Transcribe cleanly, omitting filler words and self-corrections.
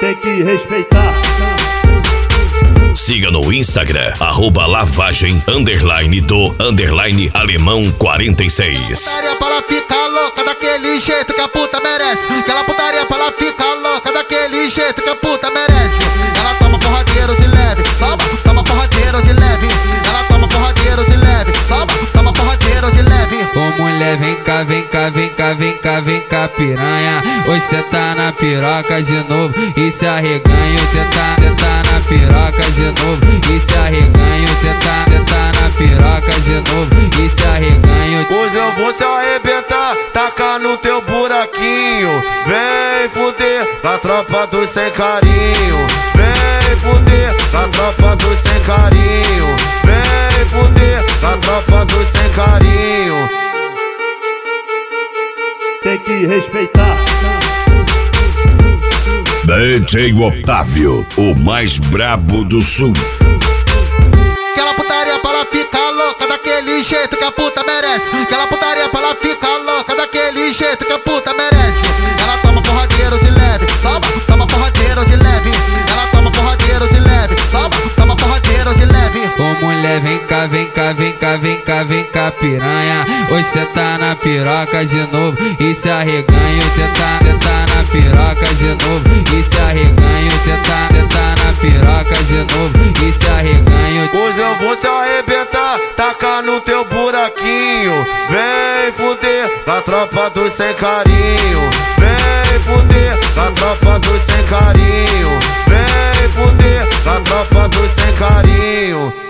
tem que respeitar. Siga no Instagram, @lavagem_do_alemão46. Putaria pra ela ficar louca daquele jeito que a puta merece. Aquela putaria pra ela ficar louca daquele jeito que a puta merece. Ela toma porradeiro de leve, toma porradeiro de leve. Ela toma porradeiro de leve, toma porradeiro de leve. Ô mulher, vem cá, vem cá, vem cá, vem cá, vem cá, piranha. Hoje cê tá na piroca de novo e se arreganha. Cê tá na piroca de novo e se arreganha. Cê tá na piroca de novo e se arreganha. Hoje eu vou te arrebentar, tacar no teu buraquinho. Vem fuder na tropa dos sem carinho. Vem fuder na tropa dos sem carinho. Vem fuder na tropa dos sem carinho. Tem que respeitar. DJ Otávio, o mais brabo do sul. Aquela putaria pra ela ficar louca daquele jeito que a puta merece. Aquela putaria pra ela ficar louca daquele jeito que a puta merece. Ela toma porradeiro de leve, toma porradeiro de leve. Ela toma porradeiro de leve, toma porradeiro de leve. Ô mulher, vem cá, vem cá, vem cá, vem cá, vem cá, piranha. Hoje cê tá na piroca de novo e se arreganha. Cê tá na piroca de novo e se arreganha. Cê tá na piroca de novo e se arreganha. Hoje eu vou te arrebentar, tacar no teu buraquinho. Vem fuder na tropa dos sem carinho. Vem fuder na tropa dos sem carinho. Vem fuder na tropa dos sem carinho.